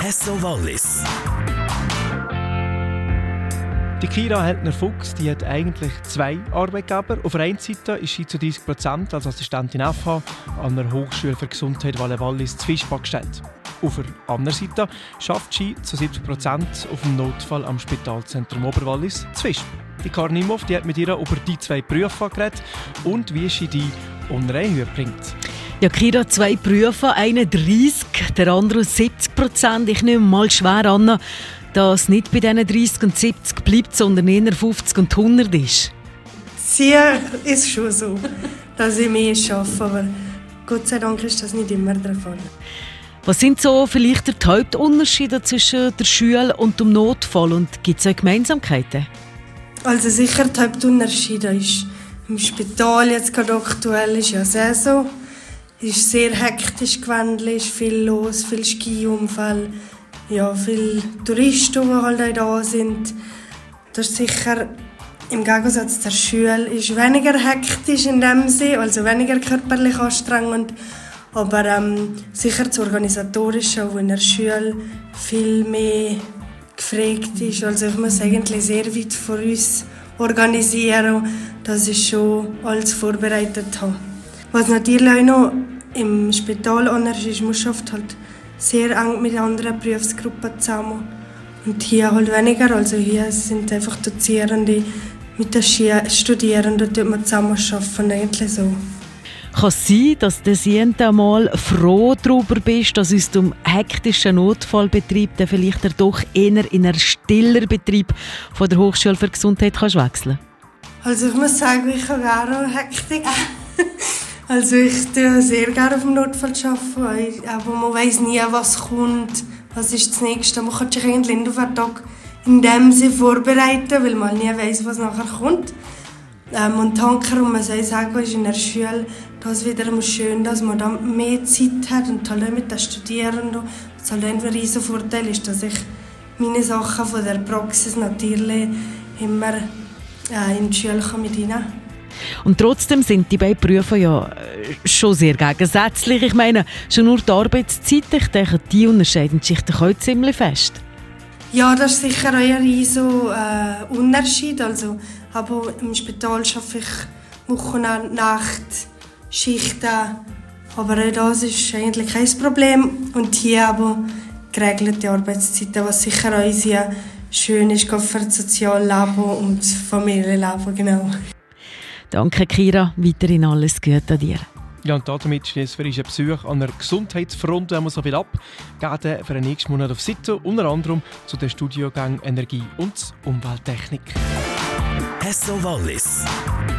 Hesso Wallis. Die Kira Hentner-Fuchs, die hat eigentlich 2 Arbeitgeber. Auf der einen Seite ist sie zu 30% als Assistentin FH an der Hochschule für Gesundheit Wallis zu Fischbach gestellt. Auf der anderen Seite arbeitet sie zu 70% auf dem Notfall am Spitalzentrum Oberwallis zu Fisch. Die Karin Imhoff, die hat mit ihr über die 2 Berufe geredet und wie sie die unter eine Höhe bringt. Ja, Kira, 2 Berufe, einer 30, der andere 70%. Ich nehme mal schwer an, dass es nicht bei diesen 30 und 70 bleibt, sondern eher 50 und 100 ist. Sicher ist schon so, dass ich mehr arbeite, aber Gott sei Dank ist das nicht immer der Fall. Was sind so vielleicht die Hauptunterschiede zwischen der Schule und dem Notfall und gibt es auch Gemeinsamkeiten? Also sicher die Hauptunterschiede ist im Spital jetzt gerade aktuell ist ja Saison. Es ist sehr hektisch gewesen, ist viel los, viel Skiunfall. Ja, viele Touristen, die halt auch da sind. Das ist sicher im Gegensatz zur Schule ist weniger hektisch in dem Sinne, also weniger körperlich anstrengend. Aber sicher das Organisatorische, wo in der Schule viel mehr gefragt ist. Also ich muss eigentlich sehr weit vor uns organisieren, dass ich schon alles vorbereitet habe. Was natürlich auch noch im Spital anders ist, man arbeitet halt sehr eng mit anderen Berufsgruppen zusammen. Und hier halt weniger. Also hier sind einfach Dozierende mit den Studierenden, die wir zusammen arbeiten, eigentlich so. Kann es sein, dass du jedes Mal froh darüber bist, dass aus dem hektischen Notfallbetrieb dann vielleicht doch eher in einen stiller Betrieb von der Hochschule für Gesundheit kannst wechseln? Also ich muss sagen, ich habe gerne Hektik. Also ich tue sehr gerne auf dem Notfall arbeiten, aber man weiß nie, was kommt, was ist das Nächste. Man kann sich eigentlich nicht auf einen Tag in dem Sinne vorbereiten, weil man nie weiß, was nachher kommt. Und hankerum, man soll sagen, ist in der Schule das wiederum schön, dass man dann mehr Zeit hat und halt auch mit den Studierenden. Was halt ein riesen Vorteil ist, dass ich meine Sachen von der Praxis natürlich immer in die Schule mit reinnehmen kann. Und trotzdem sind die beiden Berufe ja schon sehr gegensätzlich. Ich meine, schon nur die Arbeitszeit, ich denke, die unterscheiden sich doch auch ziemlich fest. Ja, das ist sicher auch ein riesen Unterschied. Also, aber im Spital arbeite ich Wochen und Nacht, Schichten. Aber auch das ist eigentlich kein Problem. Und hier aber geregelte Arbeitszeiten, was sicher auch sehr schön ist für das Sozialleben und das Familienleben. Genau. Danke, Kira. Weiterhin alles Gute an dir. Ja, und damit schließen wir einen Besuch an der Gesundheitsfront, wenn wir so viel ab. Gehen für den nächsten Monat auf Sitte, unter anderem zu den Studiengängen Energie und Umwelttechnik. Hesso Wallis.